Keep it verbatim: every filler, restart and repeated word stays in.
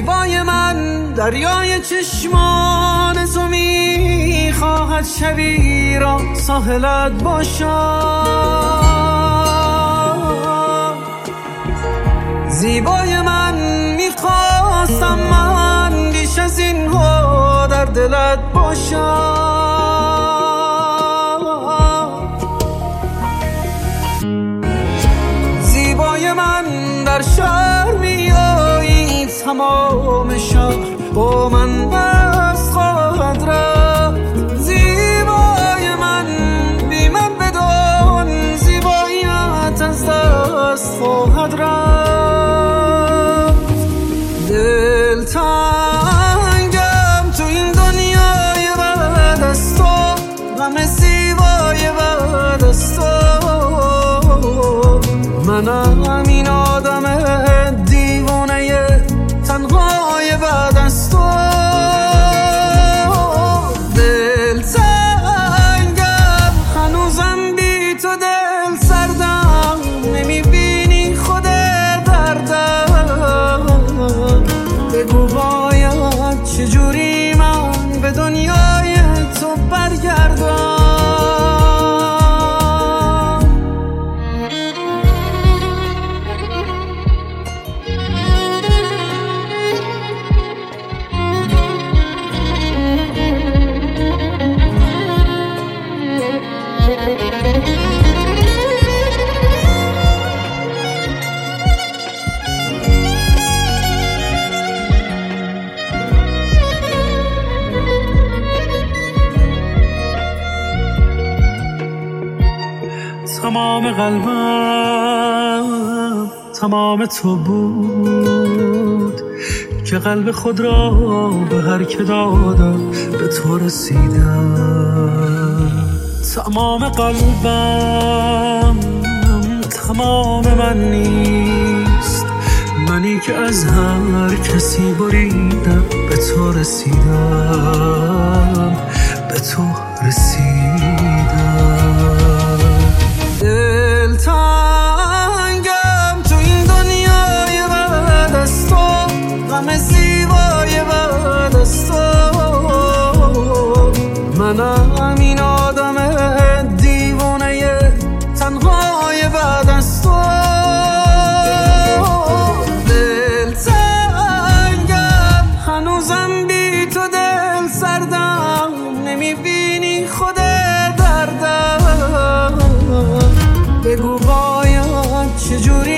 زیبای من دریای چشمان تو میخواهد شبی را ساحلت باشد. زیبای من میخواستم من بیش از این ها در دلت باشم. زیبای من در شهر میایی تمام شهر با من بس خواهد رفت. زیبای من بی من بدان زیباییت از دست خواهد رفت. دل تنگم تو این دنیای بعد از تو، غم زیبای بعد از تو. منم این آدم دیوانه تنهای بعد از تو. دل تنگم هنوزم بی تو دل سردم، نمیبینی خود دردم. بگو باید چجوری من به دنیای تو برگردم. تمام قلبم تمام تو بود که قلب خود را به هر که دادم به تو رسیدم. تمام قلبم تمام من نیست، منی که از هر کسی بریدم به تو رسیدم، به تو رسیدم. دل تنگم تو این دنیای بعد از تو، غم زیبای بعد از تو. منم این آدم دیوانه تنهای بعد از تو. دل تنگم هنوزم بی تو دل سردم، نمیبینی خود دردم. بگو باید چجوری